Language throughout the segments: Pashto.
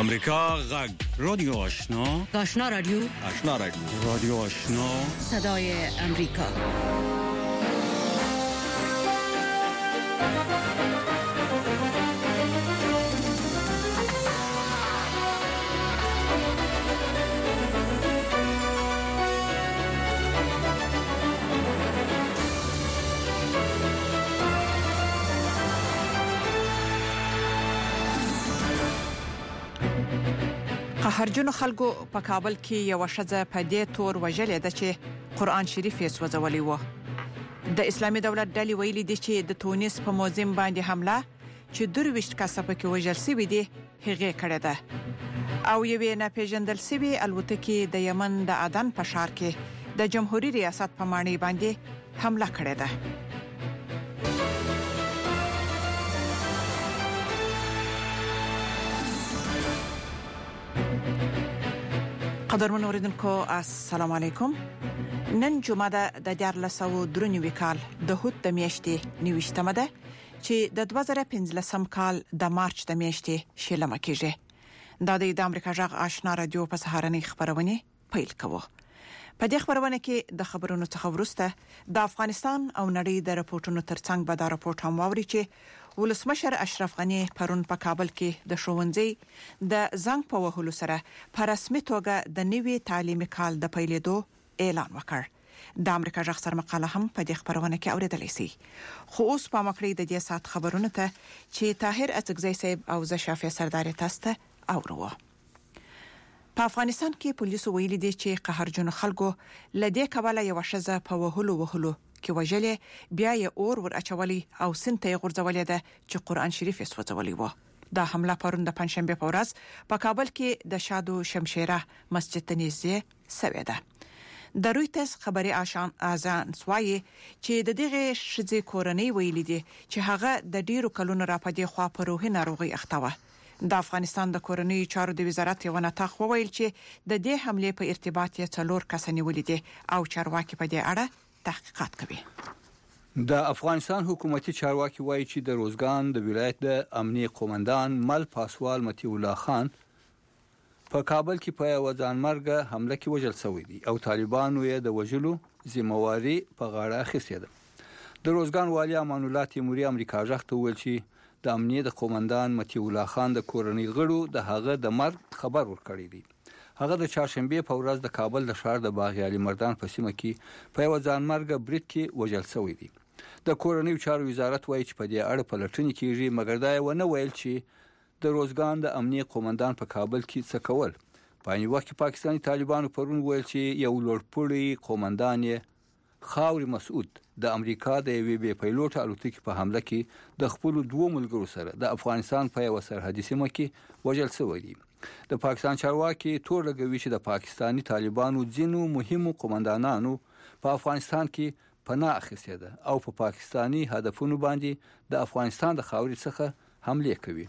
امریکا غږ رادیو آشنا رادیو رادیو آشنا صدای امریکا. قهرجن خلکو په کابل کې یو شذ په دې تور وجلې ده چې قرآن شریف یې سوځولې و. د اسلامي دولت ډلې ویلي دي چې د تونس په موزیم باندې حمله چې 22 کسه پکې وژل شوي دي هغه کړې ده او یوې نه پیژندل شوی الوتکې د یمن د عدن په ښار کې د جمهوریت ریاست په معنی باندې حمله کړې ده. قدرمن اوریدونکو السلام علیکم. نن جمعه د 1493 کال د هوت د میاشتې 29مه ده چې د 2015 کال د مارچ د میاشتې شلمه کېږي. دا د امریکا غږ آشنا رادیو په سهارنۍ خبرونه پیل کوو. په دې خبرونه کې د خبرونو څخه ورسته د افغانستان او نړۍ د راپورټونو ترڅنګ به دا راپورټ هم واوري چې ولسمشر اشرف غنی پرون په کابل کې د ښوونځي د زنګ په وهلو سره په رسمي توګه د نوي تعلیمي کال د پیلېدو اعلان وکړ. د امریکا غږ سره مقاله هم په دې خبرونه کې اوریدلای شئ. خو اوس په مکړې د دې سات خبرونه ته چې طاهر اڅکزی صاحب او زه شافعه سردار تاسو ته اورو. په افغانستان کې پولیسو ویلي دي چې قهرجن خلکو لدې کابل یو شذ په وهلو کې وجلې بیا یې اور ور اچولي او سنته غورځولې ده چې قرآن شریف یې سوځولې و. دا حمله پرون د پنځشنبه په ورځ په کابل کې د شادو شمشیره مسجد ته نږدې شوې ده. د رویترز خبري اژانس وايي چې د دغه شذې کورنۍ ویلي دي چې هغه د ډیرو کلونو راپدې خوا په روحي ناروغي اخته و. د افغانستان د کورنۍ چارو د وزارت یو نتاخ وویل چې د دې حمله په ارتباط یې 4 کسان نیولې دي او چارواکي په دې اړه تحقیقات کوي. د افغانستان حکومتي چارواکي وایي چې د روزګان د ولایت د امنیه قومندان مل پاسوال متي الله خان په کابل کې په یو ځانمرګه حمله کې وژل شوی دی او طالبانو یې د وژلو ذمہواری په غاړه اخیستې ده. د روزګان والی امان الله تیموري امریکا ځخته ویل چې د امنیه د قومندان متي الله خان د کورنۍ غړو د هغه د مرګ خبر ورکړی دی. هغه د چهارشنبه په ورځ د کابل د ښار د باغ علي مردان په سیمه کې په یو ځانمرګه برید کې وژل شوی دی. د کورنۍ چارو وزارت وایي چې په دې اړه پلټنې کیږي مګر دا ونه ویل چې د روزګان د امنیه قومندان په کابل کې څه کول. په یوه وخت کې پاکستاني طالبانو پرون ویل چې یو لوړپوړی قومندان خاوري مسعود د امریکا د یوې بې پیلوټ الوتکې په حمله کې د خپل دوه ملګرو سره د افغانستان په یو سرحدي سیمه کې وژل شوی دی. د پاکستان چارواکي تور لګوي چې د پاکستاني طالبانو ځینو مهمو قومندانانو په افغانستان کې پناه اخیستې ده او په پاکستاني هدفونو باندې د افغانستان د خاوري څخه حمله کوي.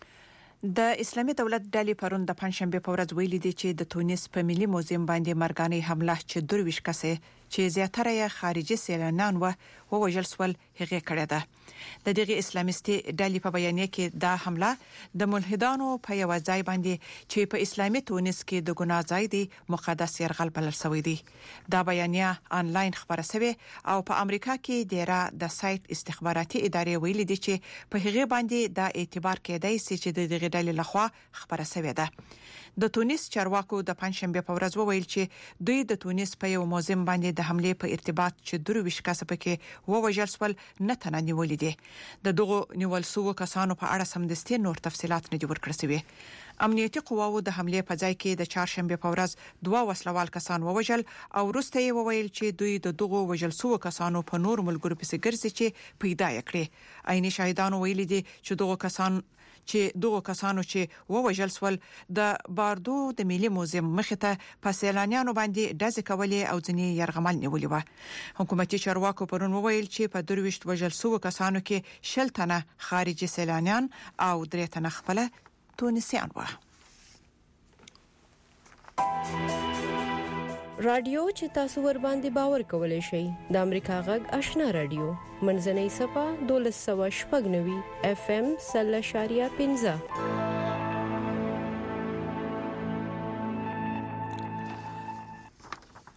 د اسلامي دولت ډلې پرون د پنځشنبه په ورځ ویلي دي چې د تونس په ملي موزیم باندې مرګاني حمله چې 22 کسه چې زیاتره یې خارجي سیلانیان و وژل شول هغه کړې ده. د دغه اسلامستي ډلې په بیانیه کې دا حمله د ملحدانو په یو ځای باندې چې په اسلامي تونس کې د ګناه ځای دی مقدس يرغل بلل شوی دی. دا بیانیه آنلاین خبره شوه او په امریکا کې ډیره د سایت استخباراتي ادارې ویلي دي چې په هغه باندې دا اعتبار کېدای شي چې د دغه ډلې لخوا خبره شوې ده. د تونس چارواکو د پنځشنبه په ورځ وویل چې دوی د تونس په یو موزیم باندې د حمله په ارتباط چې 22 کسه پکې وژل شول نه تنه نیولې دي. د دغه نیول شوو کسانو په اړه سمدستي نور تفصيلات نه دي ورکړل شوی. امنیتي قواو د حمله په ځای کې د چهارشنبه په ورځ 2 وسلوال کسان وژل او وروسته یې وویل چې دوی د دغه وژل شوو کسانو په نور ملګرو پسې ګرځي چې پیدا یې کړې. عیني شاهدانو ویلي دي چې دغه کسانو چې وژل شول د باردو د ملي موزیم مخې ته په سیلانیانو باندې دزې کولې او ځنې يرغمل نیولې و. حکومتي چارواکو پرون وویل چې په 22 وژل شوو کسانو کې 10 تنه خارجي سیلانیان او 3 تنه خپل تونسیان و. رادیو چې تاسو ور باندې باور کولای شئ د امریکا غږ آشنا رادیو منځنۍ صفه 1290 FM 0.15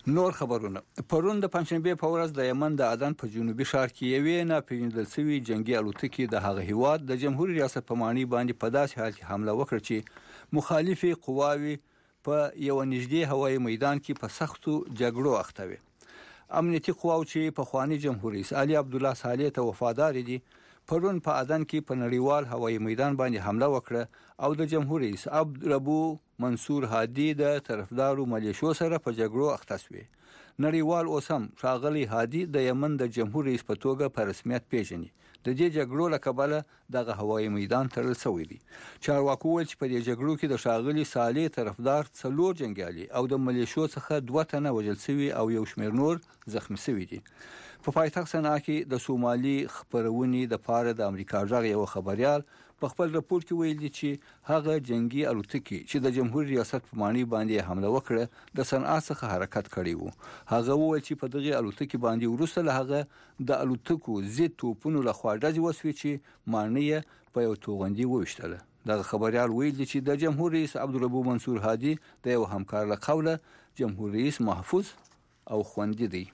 نور خبرونه پرون د پنځشنبه په ورځ د یمن د عدن په جنوبي ښار کې یوې ناپېژندل شوې جنگي الوتکې د هغه هیواد د جمهوریت ریاست په معنی باندې په داسې حال کې حمله وکړه چې مخالفي قواوي په یو نږدې هوایي میدان کې په سختو جګړو اخته وي. امنیتي قواو چې په خواني جمهوریت علي عبد الله صالح ته وفادار دي پرون په عدن کې په نړیوال هوایي میدان باندې حمله وکړه او د جمهوریت عبدالربو منصور هادي د طرفدارو ملیشو سره په جګړو اخته شوی. نړیوال اوسم ښاغلي هادي د یمن د جمهوریت په توګه په رسمیت پیژني. د دې جګړو له کبله دغه هوایي میدان تړل شوی دی. چارواکو ویل چې په دې جګړو کې د ښاغلي صالح طرفدار 4 جنګیالي او د ملیشو څخه 2 تنه وژل شوي او یو شمېر نور زخمی شوي دي. په پایتخت سنا کې د سومالي خبرونې د پاره د امریکا ژغ یو خبريال په خپل راپور کې ویل دي چې هغه جنگي الوتکې چې د جمهوریت ریاست په معنی باندې حمله وکړه د صنعا څخه حرکت کړی وو. هغه وویل چې په دغه الوتکې باندې ورسره له هغه د الوتکو زیات توپونو له خوا ډزې وسوي چې معنی په یو توغندي وشتله. د خبريال ویل دي چې د جمهوریت عبدالربو منصور هادي د یو همکار له قوله جمهوریت محفوظ او خوندي دی.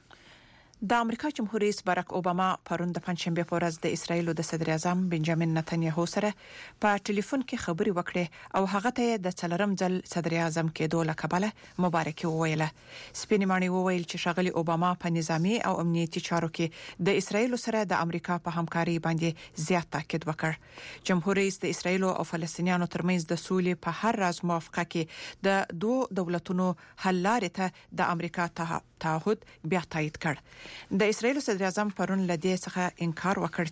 د امریکا جمهور رئیس باراک اوباما پرون د پنځشنبه په ورځ د اسرایل د صدر اعظم بنجامین نتنیاهو سره په ټلیفون کې خبري وکړې او هغه ته د څلورم ځل صدر اعظم کېدو لپاره مبارکي وویله. سپینمانی وویل چې ښاغلي اوباما په نظامی او امنیتي چارو کې د اسرایل سره د امریکا په همکاري باندې زیات تاکید وکړ. جمهور رئیس د اسرایل او فلسطینیانو ترمنځ د سولې په هر راز موافقه کې د دوه دولتونو حل لارې ته د امریکا تعهد بیا تایید کړ. د اسرایل صدر اعظم پرون لدې څخه انکار وکړ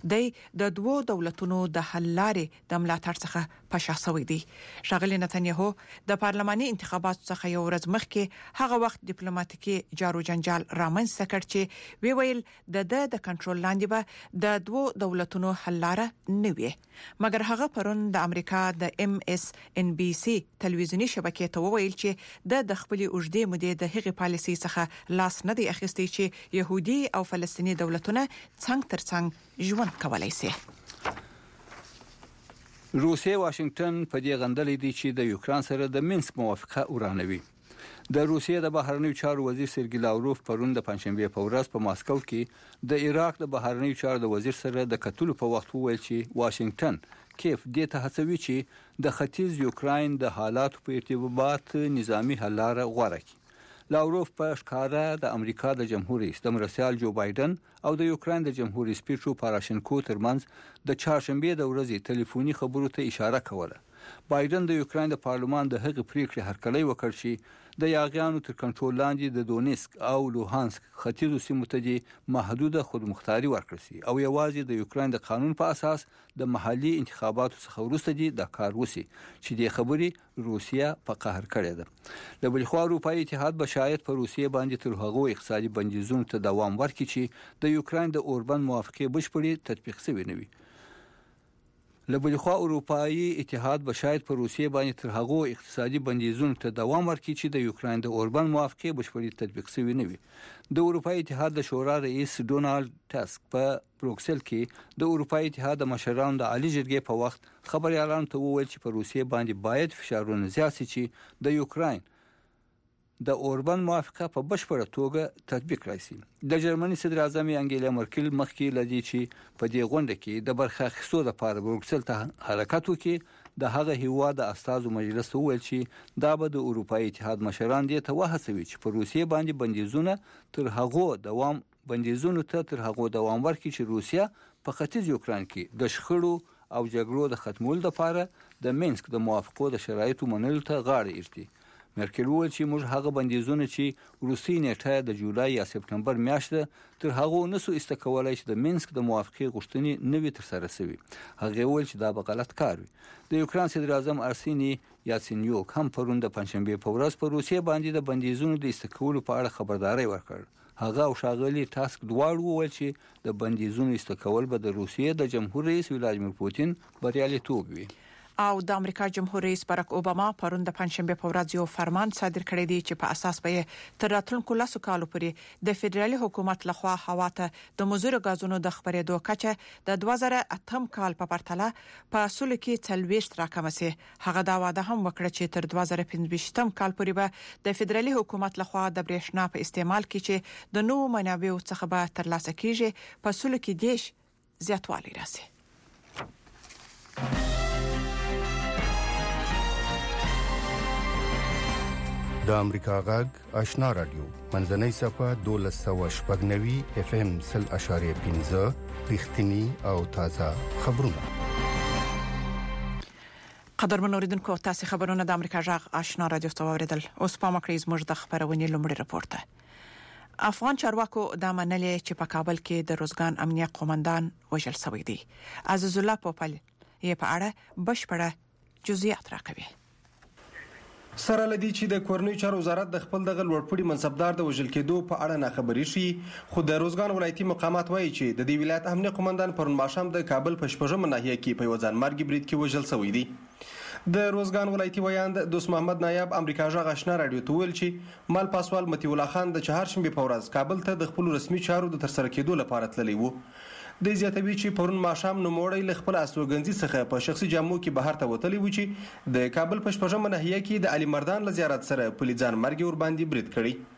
چې د دوه دولتونو د حل لارې د ملاتړ څخه پښاسوي دي. ښاغلي نتنیاهو د پارلماني انتخاباتو څخه یو ورځ مخکې هغه وخت ډیپلوماټیکي جارو جنجال رامنځته کړ چې وی ویل د کنټرول لاندې به د دوه دولتونو حل لاره نه وي. مګر هغه پرون د امریکا د MSNBC تلویزیونی شبکې ته وویل چې د خپل اوږدې مودې د هغې پالیسي څخه لاس نه دی اخیستی چې يهودي او فلسطینی دولتونه څنګه ترڅنګ ژوند کولای شي. روسیه واشنگټن په دې غندلې دي چې د یوکران سره د مینسک موافقه ورانوي. د روسیې د بهرنیو چارو وزیر سرګی لاوروف پرون د پنځشنبه په ورځ په ماسکو کې د عراق د بهرنیو چارو د وزیر سره د کتلو په وخت وویل چې واشنگټن کیف دې ته هڅوي چې د ختیځ یوکران د حالاتو په ارتباط نظامی حل لاره غوړه کړي. لاوروف په ښکارا د امریکا د جمهور رئیس د مرستیال جو بایدن او د یوکران د جمهور رئیس پیټرو پاراشنکو ترمنځ د چهارشنبه د ورځې ټلیفوني خبرو ته اشاره کوله. بایدن د یوکران د پارلمان د هغې پریکړې هرکلی وکړ چې د یاغیانو تر کنټرول لاندې د دونیسک او لوهانسک ختیځو سیمو ته محدوده خودمختاري ورکړل شي او یوازې د یوکران د قانون په اساس د محلي انتخاباتو څخه وروسته د کار وسی چې د خبري روسیه په قهر کړې ده. د بل خوا اروپایي اتحاد به شاید په روسیه باندې تر هغو اقتصادي بندیزونو ته دوام ورکړي چې د یوکران د اوربن موافقه بشپړي تطبیق شوی نه وي. لبل خو اروپایي اتحاد به شاید په روسیه باندې تر هغو اقتصادي بندیزونو ته دوام ورکړي چې د یوکران د اوربن موافقه بشپړي تطبیق شوی نه وي. د اروپایي اتحاد د شورا رئیس ډونالد ټاسک په بروکسل کې د اروپایي اتحاد د مشرانو د عالی جرګې په وخت خبريالانو ته وویل چې په روسیه باندې باید فشارونه زیات شي چې د یوکران د اوربن موافقه په بشپړه توګه تطبیق راشي. د جرمني صدر اعظم انګیلا مرکل مخکې لدی چې په دې غونډه کې د برخه اخیستو لپاره بروکسل ته حرکت وکړي د هغه هیواد د استازو مجلس وویل چې دا به د اروپایي اتحاد مشران دې ته وهڅوي چې په روسیه باندې بندیزونه تر هغه دوام ورکړي چې روسیه په ختیځ یوکران کې د شخړو او جګړو د ختمولو لپاره د مینسک د موافقو د شرایطو منلو ته غاړه ایږدي. مرکل وویل چې موږ هغه بندیزونه چې روسي نیټه د جولای یا سپتمبر میاشته تر هغه نسو استکولای چې د مینسک د موافقه غوښتنې نوي تر سره شوي. هغه وویل چې دا به غلط کار وي. د یوکران صدر اعظم ارسینی یاتسینیوک هم پرون د پنځشنبه په ورځ په روسیه باندې د بندیزونو د استکولو په اړه خبرداري ورکړ. هغه او ښاغلي ټاسک دواړو وویل چې د بندیزونو استکول به د روسیې د جمهور رئیس ولادیمیر پوتین بریالیتوب وي. او د امریکا جمهور رئیس باراک اوباما پرون د پنځشنبه په ورځ یو فرمان صادر کړی دی چې په اساس به تر راتلونکو 10 کالو پورې د فدرالي حکومت لخوا هوا ته د مضر غازونو د خپرېدو کچه د 2008 کال په پرتله په اصل کې 40 راکم سي. هغه دا وعده هم وکړه چې تر 2015 کال پورې به د فدرالي حکومت لخوا د برېښنا په استعمال کې چې د نوو منابعو څخه به ترلاسه کیږي په اصل کې دیش زیاتوالی راسي. د امریکا غږ آشنا رادیو منځنۍ صفه 1290 FM 0.15 رښتینی او تازه خبرونه. قدرمن اوریدونکو تاسو خبرونه د امریکا غږ آشنا رادیو ته اوریدل. اوس په مکرېز موږ د خبرونې لومړی رپورټ ده. افغان چارواکو د منلې چې په کابل کې د روزګان امنیه قومندان وژل شوی دی. عزیز الله پوپل یې په اړه بشپړه جزئیات راکوي. سره لدی چې د کورنۍ چارو وزارت د خپل دغه لوړپوړي منصبدار د وژل کېدو په اړه ناخبري شي، خو د روزګان ولایتي مقامات وایي چې د دې ولایت امنیه قومندان پرون ماښام د کابل په شپږمه ناحیه کې په یو ځانمرګي برید کې وژل شوی دی. د روزګان ولایتي ویاند دوست محمد نایب امریکا غږ آشنا رادیو ته ویل چې مال پاسوال متي الله خان د چهارشنبه په ورځ کابل ته د خپل رسمي چارو د ترسره کېدو لپاره تللی وو. د زیاتوي چې پرون ماښام نوموړی له خپل استوګنځي څخه په شخصي جامو کې بهر ته وتلی و چې د کابل په شپږمه ناحیه کې د علي مردان له زیارت سره په ځان مرګ ور باندې برید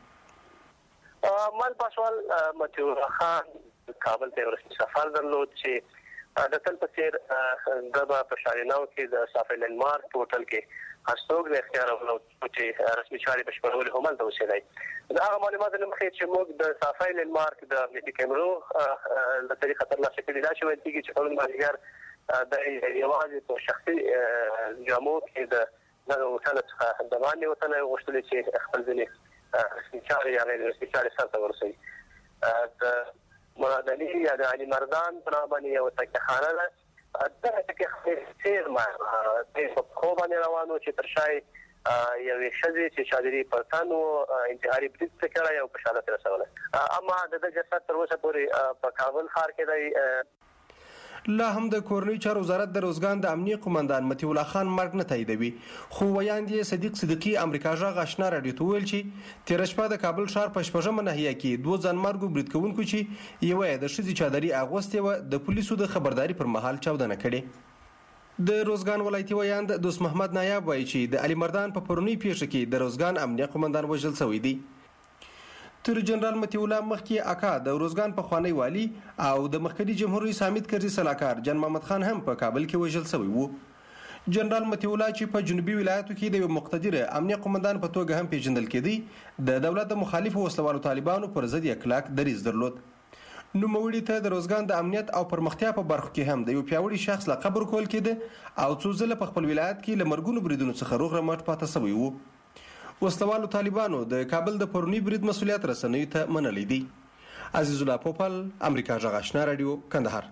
کړی. مال پاسوال متي الله خان کابل ته رسمي سفر درلود چې د تل په څیر د په شاریناو کې د صافي لینمارک هوټل کې هڅوګ د اختیار ولو چې رسمي چارې بشپړول هم د وسیلې دا معلومات نه مخې چې موږ د صافي لینمارک د امنیتي کیمرو د طریقې ترلاسه کړي دا شوی دی چې پرون مازیګر د یوازې په شخصي جامو کې د هوټل څخه د باندې وتنه غوښتل چې خپل ځینې رسمي چارې یا رسمي چارې سره ورسوي. د مرادنی یا د علي مردان په نامه باندې یو تکخانه ده دا کې خیر ما په خو باندې روانو چې تر شای یو شذې چې شادري پرتانو انتحاري برید کړی او په شاله رسوله اما د جسد تر اوسه پورې په کابل ښار کې دی. لا هم د کورنۍ چارو وزارت د روزګان د امنیه قومندان متي الله خان مرګ نه تاییدوي، خو ویاندې صدیق صدیقي امریکا غږ آشنا رادیو ته ویل چې تیر شپه د کابل ښار په شپږمه ناحیه کې دوه ځانمرګو برید کوونکو چې یو یې د ښځې چادري اغوستې و د پولیسو د خبرداري پر مهال چاودنه کړې. د روزګان ولایتي ویاند دوست محمد نایب وایي چې د علي مردان په پرونی پیښه کې د روزګان امنیه قومندان وژل شوی دی. تر جنرال متي الله مخکې اکا د روزګان په خوانی والی او د مخکنی جمهور رئیس حامد کرزي سلاکار جان محمد خان هم په کابل کې وژل شوی وو. جنرال متي الله چې په جنوبي ولایتو کې د مقتدر امنیه قومندان په توګه هم پیژندل کېدی د دولت د مخالفو وسلوالو طالبانو پر ضد اکلاک دریځ درلود. نوموړي ته د روزګان د امنیت او پرمختیا په برخو کې هم د یو پیاوړي شخص لقب ورکول کېده او څو ځله په خپل ولایت کې له مرګونو بریدونو څخه روغ رمټ پاتې شوی وو. وسلوالو طالبانو د کابل د پرونی برید مسولیت رسنیو ته منلې دي. عزیز الله پوپل امریکا غږ آشنا رادیو کندهار.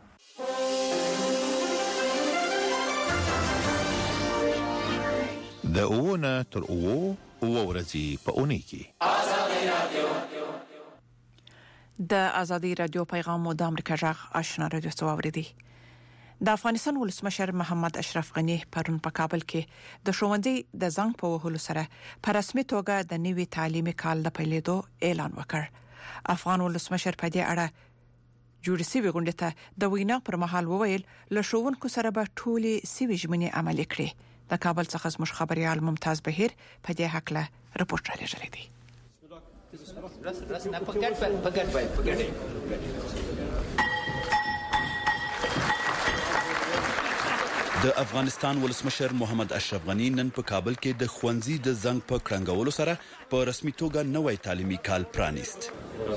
د اوونه تر اوو ورځې په اونۍ کې د ازادي رادیو پیغام د امریکا غږ آشنا رادیو ته اوریدي. د افغانستان ولسمشر محمد اشرف غنی پرون په کابل کې د ښوونځي د زنګ په وهلو سره په رسمي توګه د نوي تعلیمي کال د پیلېدو اعلان وکړ. افغان ولسمشر په دې اړه جوړ شوی غونډه ته د وینا پر مهال وویل له ښوونکو سره به ټولې سوي ژمنې عملي کړي. د کابل څخه زموږ خبريال ممتاز بهیر په دې حق له رپورټ را لېږلی دی. د افغانستان ولسمشر محمد اشرف غنی نن په کابل کې د ښوونځي د زنګ په کړنګولو سره په رسمي توګه نوی تعلیمي کال پرانیست.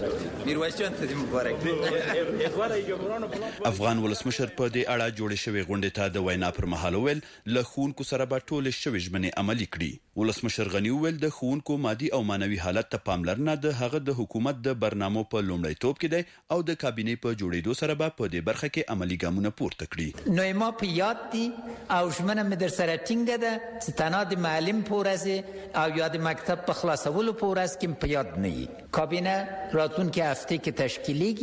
افغان ولسمشر په دې اړه جوړې شوې غونډې ته د وینا پر مهال ویل له ښوونکو سره به ټولې شوې ژمنې عملي کړي. ولسمشر غنی ویل د ښوونکو مادي او معنوي حالت ته پاملرنه د هغه د حکومت د برنامو په لومړیتوب کې دی او د کابینې په جوړېدو سره به په دې برخه کې عملي ګامونه پورته کړي. نو ما په یاد دي او ژمنه مې در سره ټینګه ده چې تنها د معلم په ورځ او یا د مکتب په خلاصولو په ورځ کې په یاد نه وي. کابینه راتلونکي هفته کې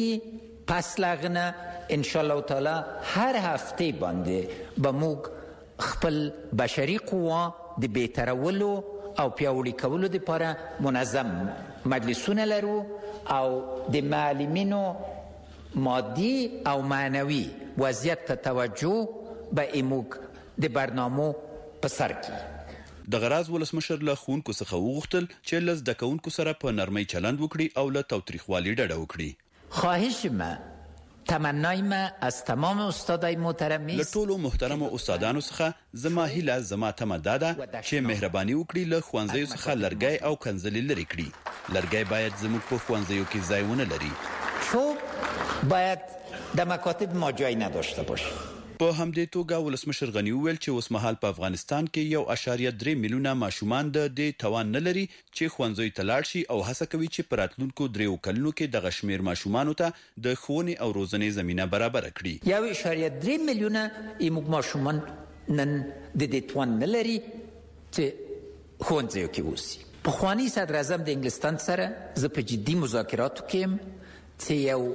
تشکیلیږي، پس لغنه ان شاء الله تعالی هر هفته باندې به موږ خپل بشري قوا د بهترولو او پیاوړي کولو لپاره منظم مجلسونه لرو او د معلمینو مادي او معنوي وضعیت ته توجه به ایموږ د برنامو په سر کې د غراز ولسمشر له خونکو څخه وغوښتل چې له زده کوونکو سره په نرمۍ چلند وکړي او له تاوتریخوالي ډډه وکړي. خواهش ما تمنای ما از تمام استادای محترم له ټولو محترمو استادانو څخه زما هیله زما تمه دا ده چې مهرباني وکړي له ښوونځیو څخه لرګی او کنځلې لرې کړي. لرګی باید زموږ په ښوونځیو کې ځای ونه لري. چوب باید در مکاتب ما جای نداشته باشه. په همدې توګه ولسمشر غني وویل چې اوس مهال په افغانستان کې 1.3 میلیونه ماشومان د دې توان نه لري چې ښوونځیو ته لاړ شي او هڅه کوي چې په راتلونکو 3 کلونو کې دغه شمېر ماشومانو ته د ښوونې او روزنې زمینه برابر کړي. 1.3 میلیونه ایموږ ماشومان نن د دې توان نه لري چې ښوونځیو کې اوسي. پخوانی صدر اعظم د انګلستان سره زه په جدي مذاکراتو کې یم چې یو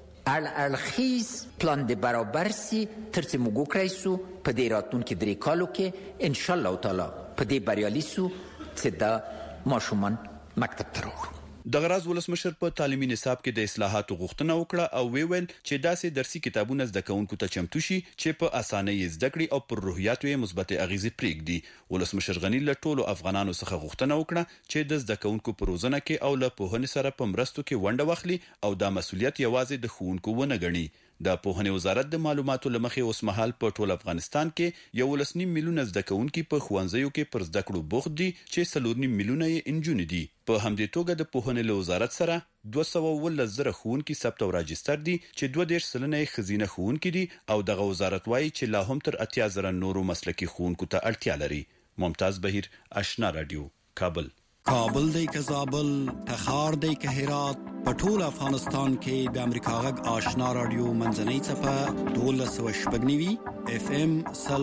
اړخیز پلان د برابر سي تر څو موږ وکړای سو په دې راتلونکي 3 کالو کې ان شاء الله تعالی په دې بریالي سو چې دا ماشومان مکتب ته راوړو. د غراز ولسمشر په تعلیمي نصاب کې د اصلاحاتو غوښتنه وکړه او ویل چې داسې درسي کتابونه زده کوونکو ته چمتو شي چې په اسانۍ زده کړي او پر روحیاتو یې مثبت اغیزې پرېږدي. ولسمشر غني له ټولو افغانانو څخه غوښتنه وکړه چې د زده کوونکو په روزنه کې او له پوهنې سره په مرستو کې ونډه واخلي او دا مسؤلیت یوازې د ښوونکو ونه ګڼي. د پوهنې وزارت د معلوماتو لمخې اوس مهال په ټول افغانستان کې 1.9 میلیونه زده کوونکي په ښوونځیو کې پر زده کړو بوخت دي چې 4.9 میلیونه یې انجونې دي. په همدې توګه د پوهنې له وزارت سره 210,000 ښوونکي ثبت او راجستر دي چې 2.3 یې ښځینه ښوونکي دي او دغه وزارت وایي چې لا هم تر 80,000 نورو مسلکي ښوونکو ته اړتیا لري. ممتاز بهیر، آشنا رادیو، کابل. کابل دی که زابل، تخار دی که هرات، په ټول افغانستان کې د امریکا غږ آشنا رادیو منځنۍ څپه 12.9 FM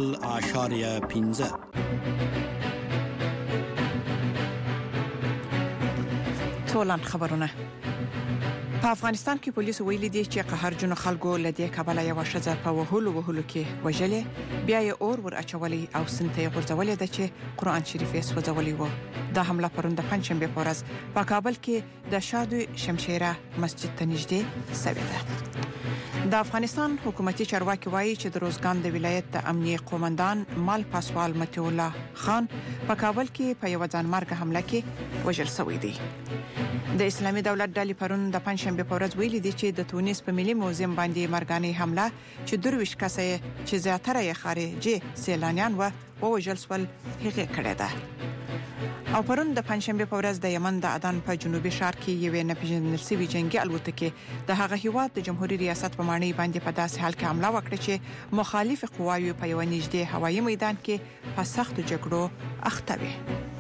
0.15. ټولن خبرونه. په افغانستان کې پولیس ویلي دي چې قهرجن خلکو لدې کابل یو شذ په وهلو کې وجلې بیا یې اور ور اچولې او سنتي غرزولې ده چې قرآن شریف یې سوځولې و. دا حمله پرون د پنځشنبه په ورځ په کابل کې د شادو شمشیره مسجد ته نږدې شوې ده. د افغانستان حکومتي چارواکي وایي چې د روزګان د ولایت د امنیه قومندان مال پاسوال متي الله خان په کابل کې په یو ځانمرګه حمله کې وژل شوی دی. د اسلامي دولت ډلې پرون د پنځشنبه په ورځ ویلي دي چې د تونس په ملي موزیم باندې مرګاني حمله چې 22 کسه چې زیاتره یې خارجي سیلانیان وژل شول هغه کړې ده. او پرون د پنځشنبه په ورځ د یمن د عدن په جنوبي ښار کې یو نپیژندل شوی جنگي الوتکه د هغه هیواد د جمهوریت ریاست په معنی باندې په داسې حال کې حمله وکړه چې مخالف قواوی په یو نږدې هوایي میدان کې په سخت جګړو اخته وي.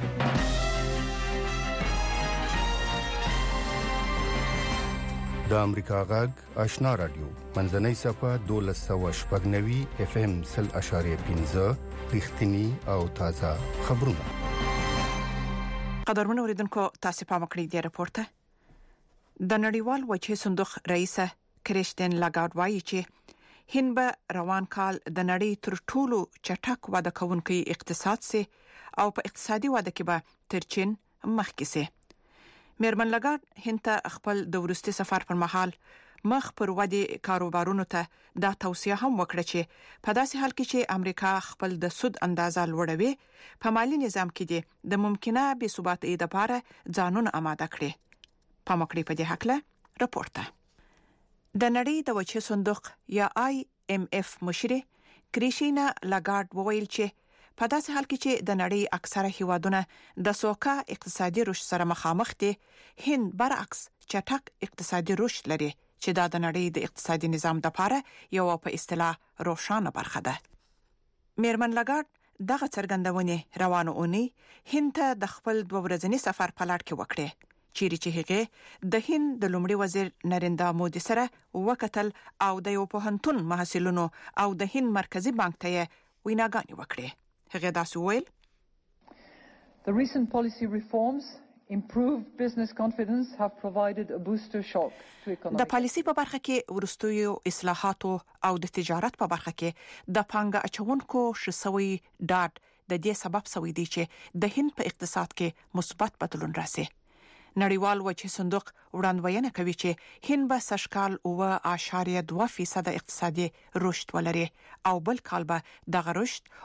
د امریکا غږ آشنا رادیو منځنۍ صفه 12.9 FM 0.15 رښتینی او تازه خبرونه. قدرمن اوریدونکو تاسو په مکړی دی راپورته. د نړیوال وجه صندوق رئیس کریسټین لاګارد وایي چې هند به روان کال د نړۍ تر ټولو چټک واده کوونکی اقتصاد سي او په اقتصادي واده کې به تر چین مخکې سي. میرمن لاګارد هند ته خپل د ورستي سفر پر مهال مخ پر ودی کاروبارونو ته دا توصیه هم وکړه چې په داسې حال کې چې امریکا خپل د سود اندازه لوړوي په مالی نظام کې د ممکنه بې ثباتۍ لپاره ځانونه آماده کړي. په مکړې په دې حق راپورته. د نړۍ د وجه صندوق یا IMF مشر کریسټینا لاګارد وویل چې په داسې حال کې چې د نړۍ اکثره هیوادونه د سوکا اقتصادي رشد سره مخامخ دي، هند برعکس چټک اقتصادي رشد لري چې دا د نړۍ د اقتصادي نظام لپاره یو په اصطلاح روښانه برخه ده. میرمن لاګارد دغه څرګندونه روانه اونۍ هند ته د خپل 2 ورځنی سفر په لړ کې وکړه چیرې چې هغه د هند د لومړي وزیر نریندرا مودي سره وکتل او د یو پوهنتون محصلینو او د هند مرکزی بانک ته ویناګانې وکړې. هغه دا سویل The recent policy reforms improved business confidence have provided a booster shock to economy. د پالیسي په برخه کې ورستوي اصلاحات او د تجارت په برخه کې د پانګه اچونکو شسوي ډاټ د دې سبب سوي دي چې د هند په اقتصاد کې مثبت بدلون راسي. نړیوال وجه صندوق وړاندوینه کوي چې هند به سشکال 0.2% اقتصادي رشد ولري او بل کال به دغه رشد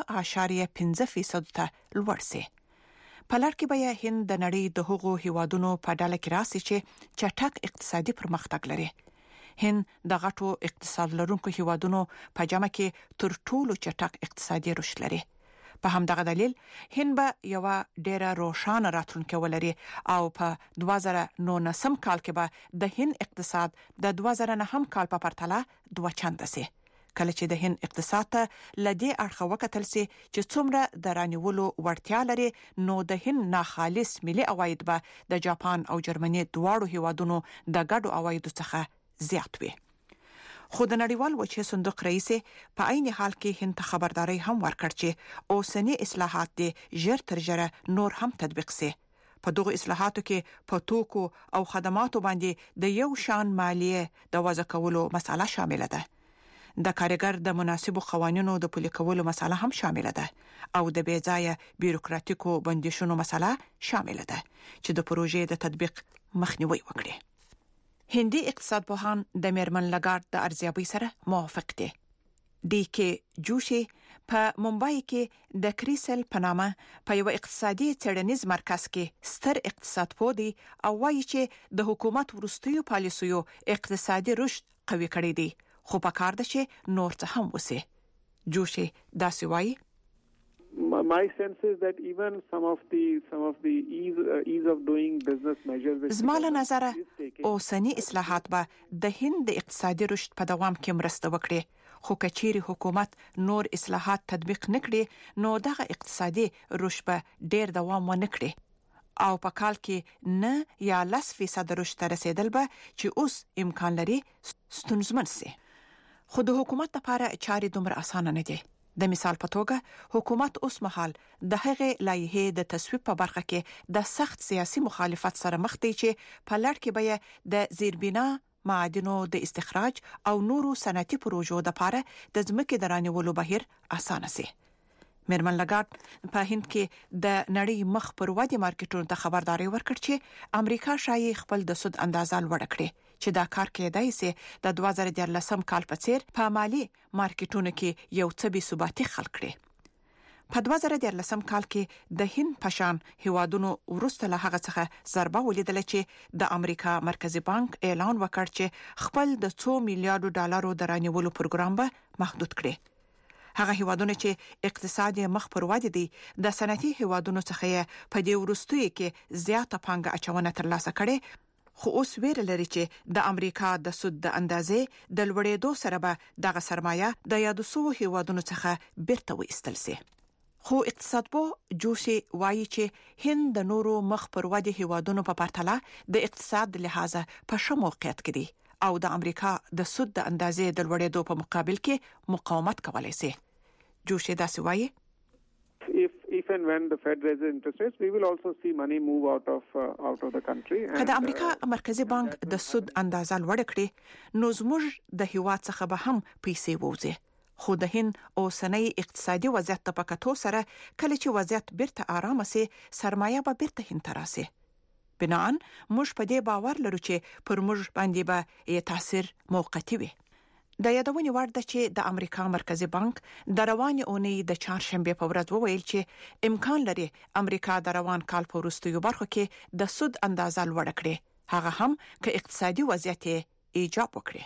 0.5% ته لوړ شي. په لړ کې به هند د نړۍ د هغو هیوادونو په ډله کې راسي چې چټک اقتصادي پرمختګ لري. هند د غټو اقتصاد لرونکو هیوادونو په جمع کې تر ټولو چټک اقتصادي رشد لري. په همدغه دلیل هند به یو ډېر روښانه راتلونکې ولري او په 2019 کال کې به د هند اقتصاد د 2009 کال په پرتله 2 چنده شي. کله چې د هند اقتصاد ته لدی اړخ وکتل سي چې څومره د رانیولو وړتیا لري نو د هند ناخالص ملي عواید به د جاپان او جرمني دواړو هیوادونو د ګډو عوایدو څخه زیات وي. خو د نړیوال وجه صندوق رئیس په عین حال کې هند ته خبرداري هم ورکړ چې اوسنی اصلاحات دي ژر تر ژره نور هم تطبیق سي. په دغه اصلاحاتو کې په توکو او خدماتو باندې د یو شان مالیه د وضع کولو مسله شامل ده. د کارګر د مناسبو قوانینو د پلي کولو مسله هم شامل ده او د بې ځایه بیروکراتیکو بندیشونو مسله شامل ده چې د پروژې د تطبیق مخنیوي وکړي. هندي اقتصاد پوهان د میرمن لګارد د ارزیابي سره موافق دي. ډي کې جوشي په ممبای کې د کریسل پنامه په یو اقتصادي څېړنیز مرکز کې ستر اقتصاد پوه دی او وایي چې د حکومت ورستیو پالیسیو اقتصادي رشد قوي کړی دی. خو په کار ده چې نور څه هم وسی. جوشي داسې وایي My sense is that even some of the ease of doing business measures زماله نظر اوسنی اصلاحات به د هند د اقتصادي رشد په دوام کې مرسته وکړي. خو کچيري حکومت نور اصلاحات تطبیق نکړي نو دغه اقتصادي رشد به ډېر دوام ونه کړي او په کال کې نه یا 10% رشد رسیدل به چې اوس امکان لري ستونزمن شي. خو د حکومت لپاره چارې دومره اسانه نه دي. د مثال په توګه حکومت اوس مهال د هغه لایحې د تصویب په برخه کې د سخت سیاسي مخالفت سره مخ دی چې په لړ کې به د زیربنا معادنو د استخراج او نورو صنعتي پروژو لپاره د ځمکې د رانیولو بهیر اسانه شي. میرمن لګارد په هند کې د نړۍ مخ پر ودې مارکیټونو ته خبرداري ورکړ چې امریکا شایي خپل د سود اندازه لوړ کړي چې دا کار کېدای شي د 2013 کال په څیر په مالی مارکیټونو کې یو څه بي ثباتي خلق کړي. په 2013 کال کې د هند پشان هیوادونو ورسته له هغه څخه ضربه ولیدل چې د امریکا مرکزی بانک اعلان وکړ چې خپل د 2 میلیارډ ډالرو د رانیولو پروګرام به محدود کړي. هغه هیوادونه چې اقتصادي مخ پر ودې دي د صنعتي هیوادونو څخه په دې ورستوي کې زیاته پانګه اچونه ترلاسه کړي. خو اوس ویره لري چې د امریکا د سود د اندازې د لوړېدو سره به دغه سرمایه د یادو سو هیوادونو څخه بیرته وایستل شي. خو اقتصاد په جوشي وایي چې هند د نورو مخ پر ودې هیوادونو په پرتله د اقتصاد لحاظه په ښه موقعیت کې دي او د امریکا د سود د اندازې د لوړېدو په مقابل کې مقاومت کولی شي. جوشي داسې وایي if and when the Fed raises interest rates, we will also see money move out of the country. کله امریکا مرکزی بانک د سود اندازه لوړ کړي نو زموږ د هیواد څخه به هم پیسې ووځي. خو د هند اوسنۍ اقتصادي وضعیت په کتو سره کله چې وضعیت بیرته آرام شي سرمایه به بیرته هند ته راسي. بنان موږ په دې باور لرو چې پر موږ باندې به یې تاثیر موقتی وي. د یادونې وړ ده چې د امریکا مرکزی بانک د روانې اونۍ د چهارشنبه په ورځ وویل چې امکان لري امریکا د روان کال په وروستیو برخو کې د سود اندازه لوړ کړي، هغه هم که اقتصادي وضعیت ایجاب وکړي.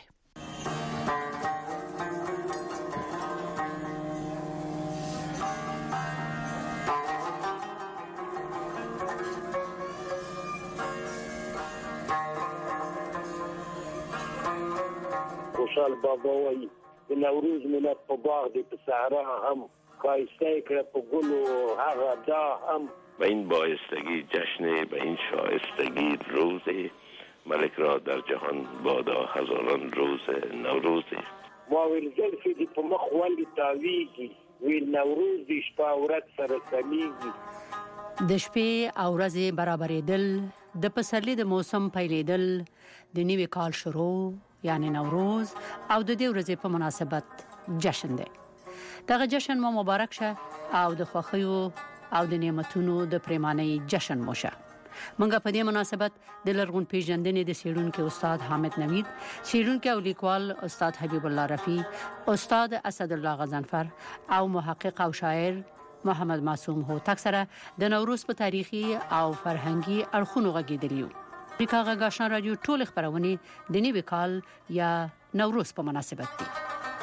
خوشحال بابا وایي د نوروز ملت په باغ دی په صحرا هم خایسته کړه په گلو هغه دا هم و این بایستگی جشن به این شایستگی روز ملک را در جهان بادا هزاران روز نوروز. ما ویل زلفی دی په مخ ولی تاویږي ویل نوروز دی شپه ورځ سره سمیږي د شپې او ورځې برابرېدل، د پسرلي د موسم پیلېدل، د نوي کال شروع یعنی نوروز او د دې ورځې په مناسبت جشن دی. دغه جشن مو مبارک شه او د خوښیو او د نعمتونو د پریمانۍ جشن مو شه. منګه په دې مناسبت د لرغون پیژندنې د سیړونکو استاد حامد نوید، سیړونکو او لیکوال استاد حبیب الله رفیع، استاد اسد الله غضنفر او محقق او شاعر محمد معصوم هوتک سره د نوروز په تاریخي او فرهنګي اړخونو غږیدلیو. امریکا غږ آشنا رادیو ټول خبرونه د نوي کال یا نوروز په مناسبت دي.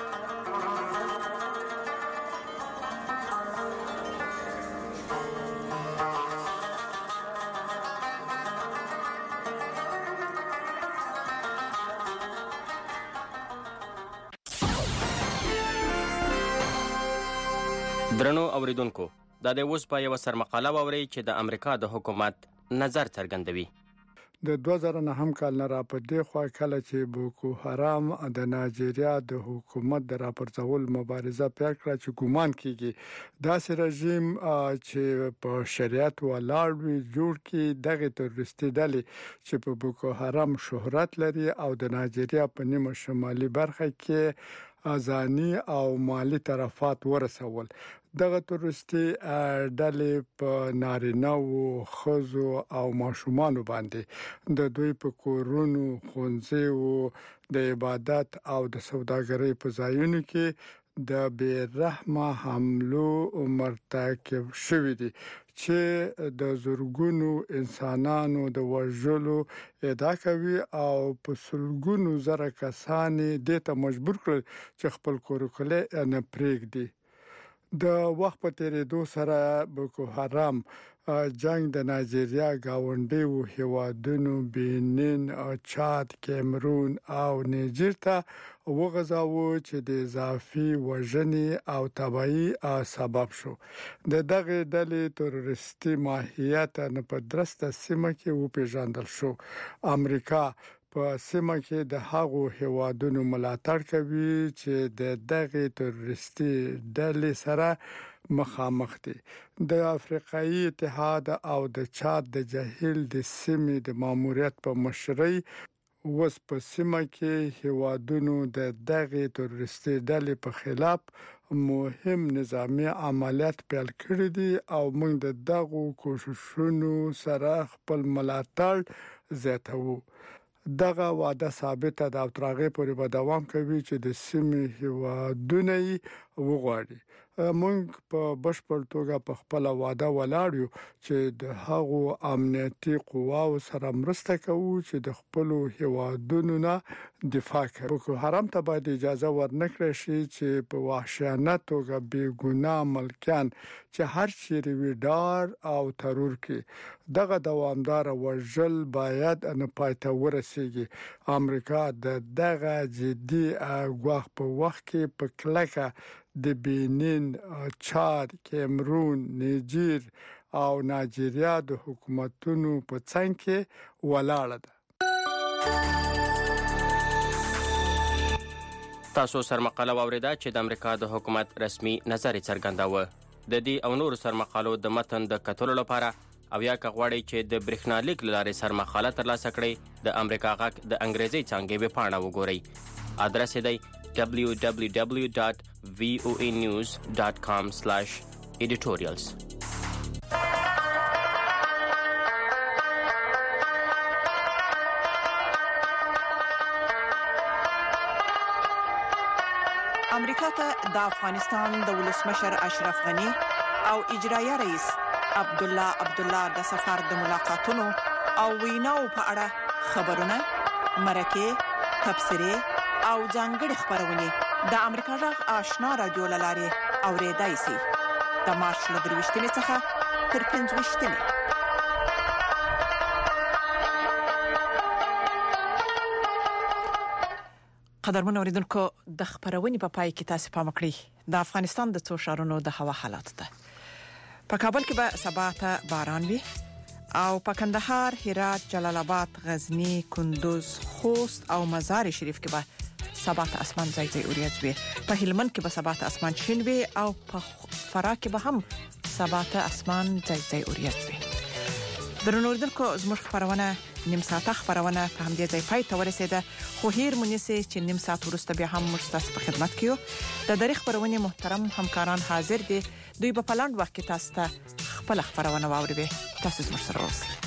درنو اوریدونکو، دا د اوس په یو سرمقاله ووري چې د امریکا د حکومت نظر څرګندوي. د 2009 کال نه را پدې خو کله چې بوکو حرام د نایجیریا د حکومت د راپرځول مبارزه پیل کړه چې ګومان کیږي داسې رژیم چې په شریعت ولاړ وي جوړ کی دغه تروریستي ډلې چې په بوکو حرام شهرت لري او د نایجیریا په نیمه شمالي برخه کې ازانی او مالی طرفات ورسول. دغه تروریستي ډلې په نارینه او خزو او ماشومان باندې د دوی په کورونو، ښوونځیو، د عبادت او د سوداګرۍ په ځایونو کې د بیرحمه حملو مرتکب شوې دي چې د زورګونو انسانانو د وژلو ادعا کوي او په سلګونو زره کسان دې ته مجبور کړل چې خپل کورکله نه پرېږدي. د وخت په تیریدو سره بوکو حرام جنگ د نایجیریا گاونډیو هیوادونو بینن، چاد، کیمرون او نیجر ته وغځاوه چې د اضافي وژنې او تباہي سبب شو. د دغه ډلې تروریستي ماهیت نه په درسته سیمه کې وپیژندل شو. امریکا په سیمه کې د هغو هیوادونو ملاتړ کوي چې د دغه تروریستي ډلې سره مخامخ دي. د افریقایي اتحاد او د چاد د جهیل د سیمې د ماموریت په مشرۍ وس په سیمه کې هیوادونو د دغه تروریستي ډلې په خلاف مهم نظامی عملیات پیل کړی دي او موږ د دغه کوششونو سره خپل ملاتړ زیاتوو. دغه وعده ثابته ده او ترغه پورې به دوام کوي چې د سیمې هیوادونه وغواړي. موږ په بشپړ توګه په خپل وعده ولاړ یو چې د هغو امنیتي قواو سره مرسته کوو چې د خپل هیوادونو نه دفاع کوي. بوکو حرام ته باید اجازه ورنکړي شي چې په وحشیانه توګه بې ګناه ملکیان چې هر چیرې وي ډار او ترور کې دغه دوامدار وژل باید نه پاتې ورسیږي. امریکا د دغه جدي غواخ په وخت کې په کلکه د بینن، چاد، کیمرون، نیجر او نایجیریا د حکومتونو په څنګ کې ولاړه ده. تاسو سرمقاله واوریده چې د امریکا د حکومت رسمي نظر څرګنداوه. د دې او نور سرمقالو د متن د کتلو لپاره او یا کغواړی چې د برېښنالیک لارې سرمقاله ترلاسه کړئ د امریکا غږ د انګریزي څانګې ویب پاڼه وګورئ. ادرس دی www.voanews.com/editorials. امریکا ته د افغانستان د ولسمشر اشرف غنی او اجرایه رئیس عبدالله د سفر د ملاقاتونو او ویناو په اړه خبرونه، مرکه، تبصره او ځانګړي خبرونه د امریکا غږ آشنا رادیو لارې اوریدای شي. د مارچ له 23 څخه تر 25. قدرمن اوریدونکو، د خبرونې په پای کې تاسو پام کړئ د افغانستان د څو ښارونو د هوا حالات ته. په کابل کې به سبا ته باران وي او په کندهار، هرات، جلال آباد، غزنی، کندوز، خوست او مزار شریف کې به سبا ته اسمان ځای ځای اوریځ وي. په هلمند کې به سبا ته اسمان شین وي او په فراه کې به هم سبا ته اسمان ځای اوریځ وي. درنوردونکو زموږ خبرونه نیم ساعت خبرونه په همدې ځای پای ته ورسیده، خو هیر مونږ چې نیم ساعت وروسته بیا هم موږ تاسو په خدمت کې یو. د دغه خبرونه محترم همکاران حاضر دي، دوی په پلاند وخت کې تاسو ته خپل خبرونه واوري. تاسو زموږ سره اوسئ.